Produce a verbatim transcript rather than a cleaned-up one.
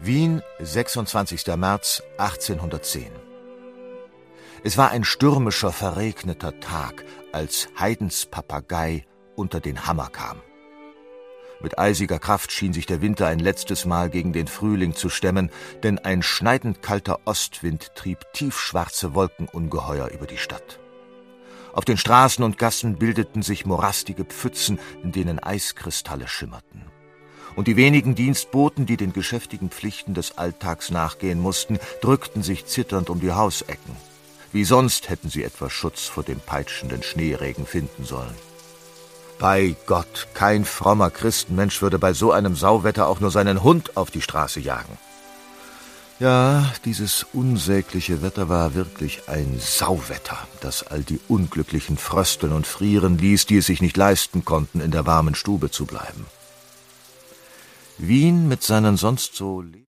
Wien, sechsundzwanzigster März achtzehnhundertzehn. Es war ein stürmischer, verregneter Tag, als Haydns Papagei unter den Hammer kam. Mit eisiger Kraft schien sich der Winter ein letztes Mal gegen den Frühling zu stemmen, denn ein schneidend kalter Ostwind trieb tiefschwarze Wolkenungeheuer über die Stadt. Auf den Straßen und Gassen bildeten sich morastige Pfützen, in denen Eiskristalle schimmerten. Und die wenigen Dienstboten, die den geschäftigen Pflichten des Alltags nachgehen mussten, drückten sich zitternd um die Hausecken. Wie sonst hätten sie etwas Schutz vor dem peitschenden Schneeregen finden sollen. Bei Gott, kein frommer Christenmensch würde bei so einem Sauwetter auch nur seinen Hund auf die Straße jagen. Ja, dieses unsägliche Wetter war wirklich ein Sauwetter, das all die Unglücklichen frösteln und frieren ließ, die es sich nicht leisten konnten, in der warmen Stube zu bleiben. Wien mit seinen sonst so